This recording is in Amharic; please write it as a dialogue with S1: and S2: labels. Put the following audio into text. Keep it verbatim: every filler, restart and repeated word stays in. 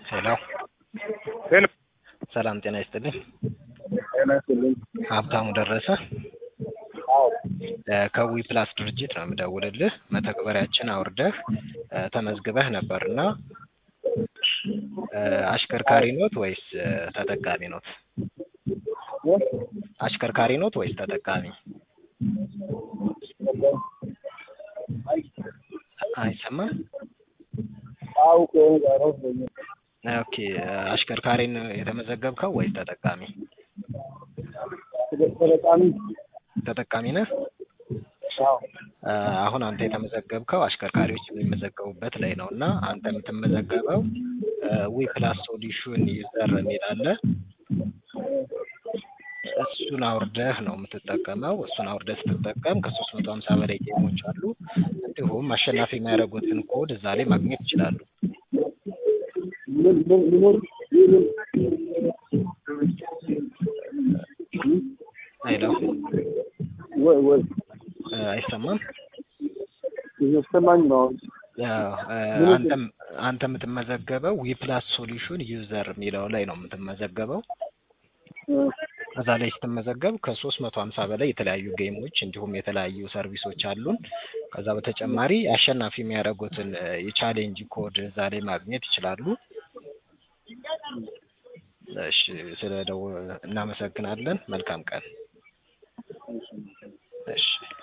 S1: ሄሎ
S2: ሄሎ
S1: ሰላም ጤና ይስጥልኝ።
S2: ጤና ይስጥልኝ።
S1: ሀብታሙ ደረሰ
S2: አዎ
S1: ከዊ ፕላስ ድርጅት ነው የምደውልልህ። መተግበሪያችን አውርደህ ተመዝግበህ ነበርና አሽከርካሪ ኖት ወይስ ተጠቃሚ ኖት? አሽከርካሪ ኖት ወይስ ተጠቃሚ? አይሰማም?
S2: አውቆ ጋር
S1: ኦኬ አሽከርካሪን የተመዘገብከው ወይስ ተጠቃሚ?
S2: ተጠቃሚ
S1: ተጠቃሚ ነህ?
S2: አዎ
S1: አሁን አንተ የተመዘገብከው አሽከርካሪዎች የሚመዘገቡበት ላይ ነው እና አንተ የምትመዘገበው ዊ ፕላስ ሶሉሽን ዩዘር የሚል አለ። እሱን አውርደህ ነው የምትጠቀመው። እሱን አውርደህ ስትጠቀም ከሶስት መቶ ሀምሳ በላይ ጌሞች አሉ። እንዲሁም አሸናፊ የሚያደርጉትን ኮድ እዛ ላይ ማግኘት ይችላሉ።
S2: ምን ምን ምን
S1: ሄሎ
S2: ወይ ወይ
S1: አይሰማም?
S2: እየሰማኝ ነው።
S1: አንተም አንተ የምትመዘገበው ዊ ፕላስ ሶሉሽን ዩዘር የሚለው ላይ ነው የምትመዘገበው። እዛ ላይ ስትመዘገብ ከሶስት መቶ ሀምሳ በላይ የተለያዩ ጌሞች እንዲሁም የተለያዩ ሰርቪሶች አሉን። ከዛ በተጨማሪ አሸናፊ የሚያደርጉትን የቻሌንጅ ኮድ እዛ ላይ ማግኘት ይችላሉ። እሺ ስለደው እናመሰግናለን። መልካም ቀን። እሺ